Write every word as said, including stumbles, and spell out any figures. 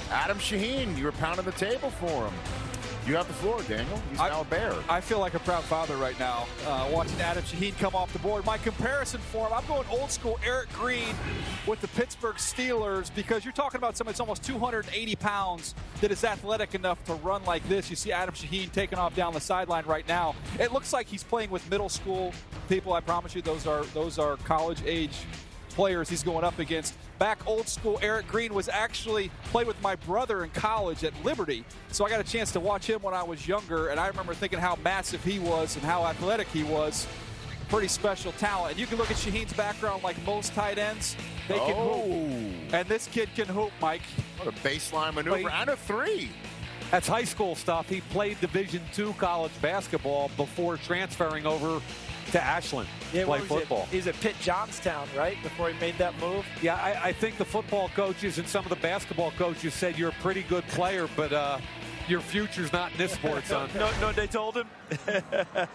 Adam Shaheen, you were pounding the table for him. You have the floor, Daniel. He's I, now a Bear. I feel like a proud father right now, uh, watching Adam Shaheen come off the board. My comparison for him, I'm going old school Eric Green with the Pittsburgh Steelers, because you're talking about someone that's almost two hundred eighty pounds that is athletic enough to run like this. You see Adam Shaheen taking off down the sideline right now. It looks like he's playing with middle school people. I promise you, those are those are college age players he's going up against. Back old school, Eric Green was actually played with my brother in college at Liberty, so I got a chance to watch him when I was younger, and I remember thinking how massive he was and how athletic he was. Pretty special talent. And you can look at Shaheen's background like most tight ends. They can Oh. hoop. And this kid can hoop, Mike. What a baseline maneuver. Wait. And a three. That's high school stuff. He played Division two college basketball before transferring over to Ashland Yeah, to play what was football. It? He's at Pitt Johnstown, right, before he made that move? Yeah, I, I think the football coaches and some of the basketball coaches said you're a pretty good player, but uh, your future's not in this sport, son. No, no, they told him.